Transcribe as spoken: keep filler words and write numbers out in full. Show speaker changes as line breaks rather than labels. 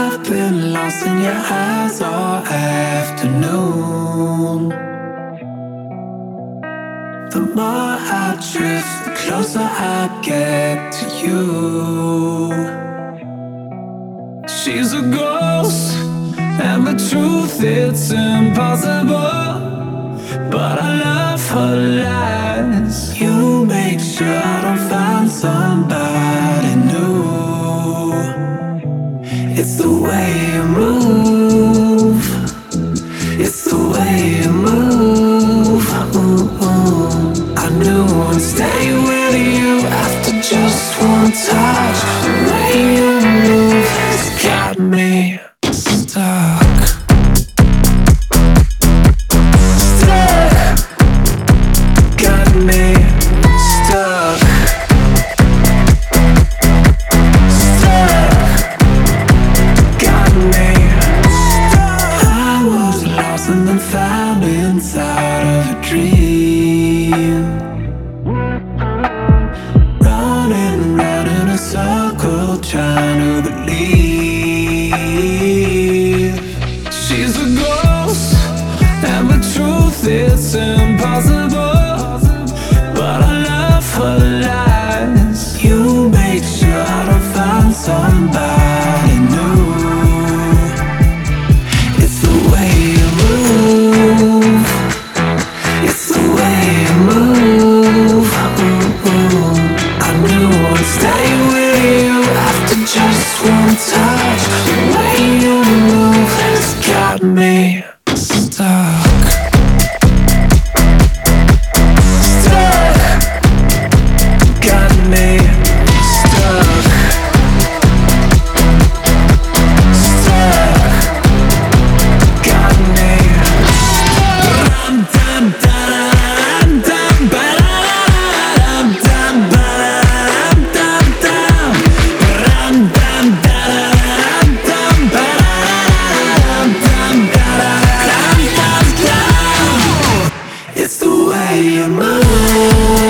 I've been lost in your eyes all afternoon. The more I drift, the closer I get to you. She's a ghost, and the truth, it's impossible. But I love her lies. You make sure I don't find somebody new. It's the way you move. It's the way you move. Ooh, ooh. I knew I'd stay with you after just one touch. The way you move has got me stuck. Inside of a dream, running around in a circle, trying to believe. She's a ghost, and the truth, it's impossible. But I love her lies. You make sure I don't find somebody new. It's the way you move. It's the way you move. Ooh, ooh. I knew I'd stay with you after just one touch. The way you move has got me stuck. Stuck. Got me stuck. Stuck. Got me. Dum, dum, dum, dum, ba-da-dum, dum, ba-da-dum, dum, dum. Dum, dum, da-da-dum, dum, ba-da-dum, dum, ba-da-dum, dum, dum. It's the way you move.